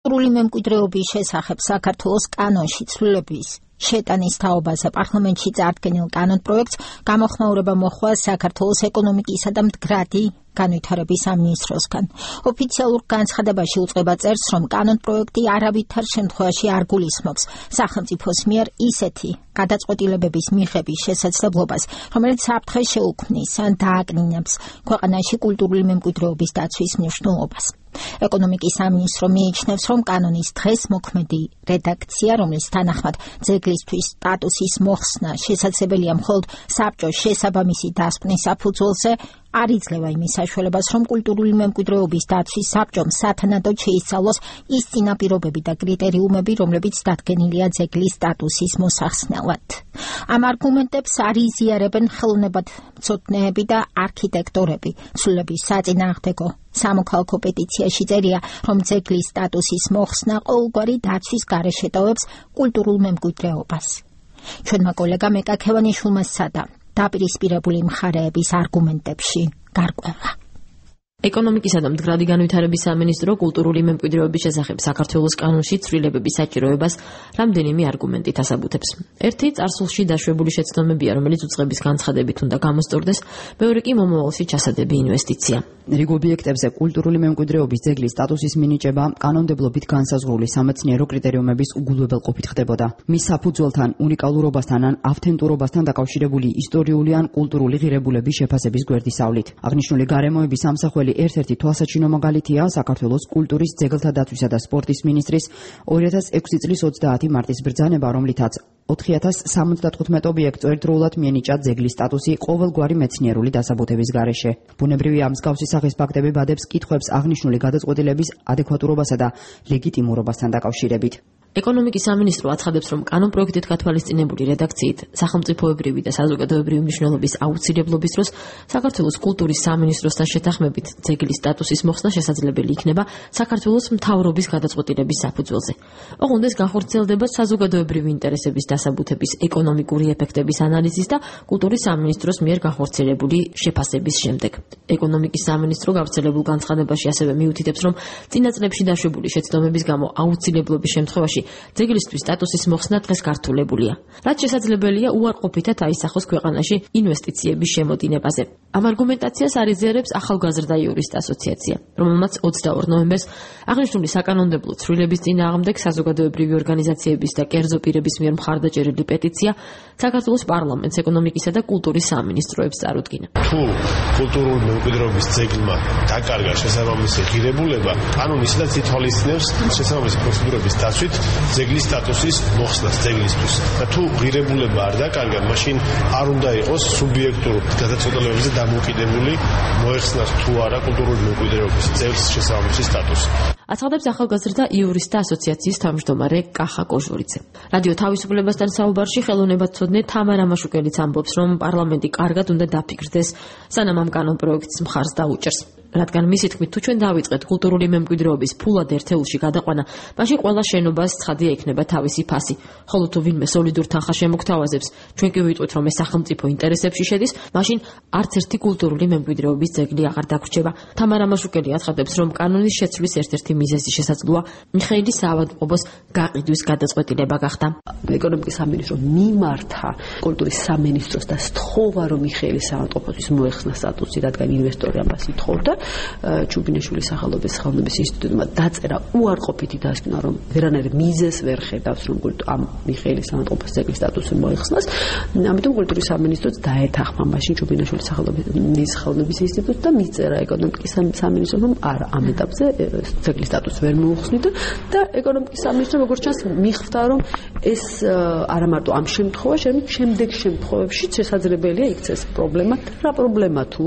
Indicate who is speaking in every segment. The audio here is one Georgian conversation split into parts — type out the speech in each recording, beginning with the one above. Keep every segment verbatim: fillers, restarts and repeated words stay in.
Speaker 1: კულტურული მემკვიდრეობის შესახებ საქართველოს კანონში ცვლილების შეტანის თაობაზე პარლამენტში წარდგენილ კანონპროექტს გამოხმაურება მოხდა საქართველოს ეკონომიკისა და მდგრადი განვითარების სამინისტროსგან. ოფიციალურ განცხადებაში უწყება წერს, რომ კანონპროექტი არავითარ შემთხვევაში არ გულისხმობს სახელმწიფოს მიერ ისეთი გადაწყვეტილებების მიღების შესაძლებლობას, რომელიც საფრთხეს შეუქმნის ან დააკნინებს ქვეყანაში კულტურული მემკვიდრეობის დაცვის მნიშვნელობას. ეკონომიკის სამინისტრო მიიჩნევს, რომ კანონის დღეს მოქმედი რედაქცია, რომლის თანახმად ძეგლისთვის სტატუსის მოხსნა შესაძლებელია მხოლოდ საბჭოს შესაბამისი დასკვნის საფუძველზე, არ იძლევა იმის საშუალებას, რომ კულტურული მემკვიდრეობის დაცვის საბჭომ სათანადოდ შეისწავლოს ის წინაპირობები და კრიტერიუმები, რომლებიც დადგენილია ძეგლის სტატუსის მოსახსნელად. ამ არგუმენტებს არ იზიარებენ ხელოვნებათმცოდნეები და არქიტექტორები. ცვლილების საწინააღმდეგო სამოქალაქო პეტიციაში წერია, რომ ძეგლის სტატუსის მოხსნა ყოველგვარი დაცვის გარეშე ტოვებს კულტურულ მემკვიდრეობას. ჩვენმა კოლეგამ ეკაქევანიშვილმა სცადა დაპირისპირებული მხარეების არგუმენტებში გარკვევა.
Speaker 2: ეკონომიკისა და მდგრადი განვითარების სამინისტრო კულტურული მემკვიდრეობის შესახებ საქართველოს კანონში ცვლილებების საჭიროებას რამდენიმე არგუმენტით ასაბუთებს. ერთი წარსულში დაშვებული შეცდომებია, რომელიც უწყების განცხადებით უნდა გამოსწორდეს, მეორე კი მომავალში ჩასადები ინვესტიცია.
Speaker 3: რიგ ობიექტებზე კულტურული მემკვიდრეობის ძეგლის სტატუსის მინიჭება კანონმდებლობით განსაზღვრული სამეცნიერო კრიტერიუმების უგულებელყოფით ხდებოდა. მის საფუძველთან, უნიკალურობასთან ან ავთენტურობასთან დაკავშირებული ისტორიული ან კულტურული ღირებულების შეფასების გვერდისავლით. აღნიშნული გარემოების ამსახველი ერთ-ერთი თვალსაჩინო მაგალითია საქართველოს კულტურის, ძეგლთა დაცვისა და სპორტის მინისტრის ორი ათას ექვსი წლის ოცდაათი მარტის ბრძანება, რომლითაც ოთხი ათას სამოცდათხუთმეტ ობიექტს ერთდროულად მიენიჭა ძეგლის სტატუსი ყოველგვარი მეცნიერული დასაბუთების გარეშე. ბუნებრივია, მსგავსი სახის ფაქტები ბადებს კითხვებს აღნიშნული გადაწყვეტილების ადეკვატურობასა და ლეგიტიმურობასთან დაკავშირებით.
Speaker 2: ეკონომიკის სამინისტრო აცხადებს, რომ კანონპროექტით გათვალისწინებული რედაქციით სახელმწიფოებრივი და საზოგადოებრივი მნიშვნელობის აუცილებლობის დროს საქართველოს კულტურის სამინისტროსთან შეთანხმებით ძეგლის სტატუსის მოხსნა შესაძლებელი იქნება საქართველოს მთავრობის გადაწყვეტილების საფუძველზე. ოღონდ ეს განხორციელდება საზოგადოებრივი ინტერესების დასაბუთების ეკონომიკური ეფექტების ანალიზის და კულტურის სამინისტროს მიერ განხორციელებული შეფასების შემდეგ. ეკონომიკის სამინისტრო გავრცელებულ განცხადებაში ასევე მიუთითებს, რომ წინა წლებში დაშვებული შეცდომების გამო აუცილებლობის შემთხვევაში ძეგლისთვის სტატუსის მოხსნა დღეს გართულებულია. რაც შესაძლებელია უარყოფითად აისახოს ქვეყანაში ინვესტიციების შემოდინებაზე. ამ არგუმენტაციას არ იზიარებს ახალგაზრდა იურისტ ასოციაცია, რომელმაც ოცდაორ ნოემბერს აღნიშნული საკანონმდებლო ცვლილების წინააღმდეგ საზოგადოებრივი ორგანიზაციების და კერძო პირების მიერ მხარდაჭერილი პეტიცია საქართველოს პარლამენტს, ეკონომიკისა და კულტურის სამინისტროებს წარუდგინა.
Speaker 4: თუ კულტურული მემკვიდრეობის ძეგლმა დაკარგა შესაბამისი ღირებულება, კანონი ისედაც ითვალისწინებს შესაბამისი პროცედურების დაცვით ძეგლის სტატუსის მოხსნას ძეგლისთვის. და თუ ღირებულება არ დაკარგა, მაშინ არ უნდა იყოს სუბიექტურ გადაწყვეტილებებზე დამოკიდებული მოეხსნას თუ არა კულტურული მემკვიდრეობის ძეგლის შესაბამისი სტატუსი.
Speaker 2: აცხადებს ახალგაზრდა იურისტთა ასოციაციის თავმჯდომარე კახა კოჟორიძე. რადიო თავისუფლებასთან საუბარში ხელოვნებათმცოდნე თამარა მაშუკელიც ამბობს, რომ პარლამენტი კარგად უნდა დაფიქრდეს, სანამ ამ კანონპროექტს მხარს დაუჭერს. რადგან მისი თქმით, თუ ჩვენ დავიწყეთ კულტურული მემკვიდრეობის ფულად ერთეულში გადაყვანა, მაშინ ყველა შენობას ცხადია იქნება თავისი ფასი. ხოლო თუ ვინმე სოლიდურ თანხას შემოგთავაზებს, ჩვენ კი ვიტყვით, რომ ეს სახელმწიფო ინტერესებში შედის, მაშინ არც ერთი კულტურული მემკვიდრეობის ძეგლი აღარ დაგვრჩება. თამარა მაშუკელი აცხადებს, რომ კანონის შეცვლის ერთ-ერთი მიზეზი შესაძლოა მიხეილი საავადმყოფოს გაყიდვის გადაწყვეტილება გახდა.
Speaker 5: ეკონომიკის სამინისტრო მიმართა კულტურის სამინისტროს და სთხოვა, რომ მიხეილი საავადმყოფოს მოეხსნა სტატუსი, რადგან ინვესტორი ამას ითხოვდა. ჩუბინაშვილის სახელობის ხელოვნების ინსტიტუტმა დაწერა უარყოფითი დასკვნა, რომ ვერანაირ მიზეზს ვერ ხედავს, რომ ამ მიხეილის საავადმყოფოს ძეგლის სტატუსი მოეხსნას. ამიტომ კულტურის სამინისტროც დაეთანხმა მაშინ ჩუბინაშვილის სახელობის ხელოვნების ინსტიტუტს და მიწერა ეკონომიკის სამინისტროს, რომ არა, ამ ეტაპზე ძეგლის სტატუსს ვერ მოუხსნით და ეკონომიკის სამინისტრო როგორც ჩანს მიხვდა, რომ ეს არა მარტო ამ შემთხვევაში, არამედ შემდეგ შემთხვევებში შესაძლებელია იქცეს პრობლემა. რა პრობლემა თუ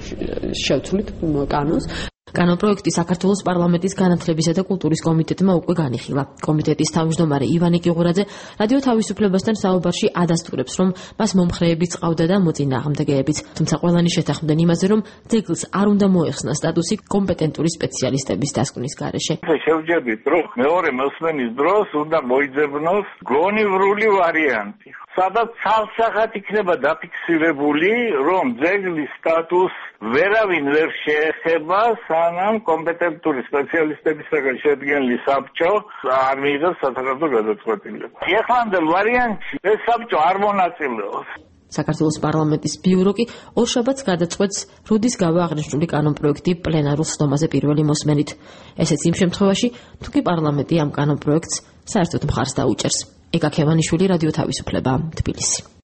Speaker 5: შევცვლით კანონს.
Speaker 2: კანონპროექტი საქართველოს პარლამენტის განათლებისა და კულტურის კომიტეტმა უკვე განიხილა. კომიტეტის თავმჯდომარე ივანე კიღურაძე რადიო თავისუფლებასთან საუბარში ადასტურებს, რომ მას მომხრეებიც ყავდა და მოწინააღმდეგეებიც, თუმცა ყველანი შეთანხმდნენ იმაზე, რომ ძეგლს არ უნდა მოეხსნა სტატუსი კომპეტენტური სპეციალისტების დასკვნის გარეშე.
Speaker 6: შევჯერდით, რომ მეორე მოსმენის დროს უნდა მოიძებნოს გონივრული ვარიანტი. სადაც ცალსახად იქნება დაფიქსირებული, რომ ძეგლის სტატუსს ვერავინ ვერ შეეხება, სანამ კომპეტენტური სპეციალისტებისგან შედგენილი საბჭო არ მიიღებს სასახელო გადაწყვეტილება. ეხლანდელ ვარიანტში ეს საბჭო არ მონაწილეობს.
Speaker 2: საქართველოს პარლამენტის ბიურო კი ორშაბათს გადაწყვეტს როდის გავა აღნიშნული კანონპროექტი პლენარულ სხდომაზე პირველი მოსმენით. ესეც იმ შემთხვევაში, თუ კი პარლამენტი ამ კანონპროექტს საერთოდ მხარს დაუჭერს. ეკა ქევანიშვილი, რადიო თავისუფლება, თბილისი.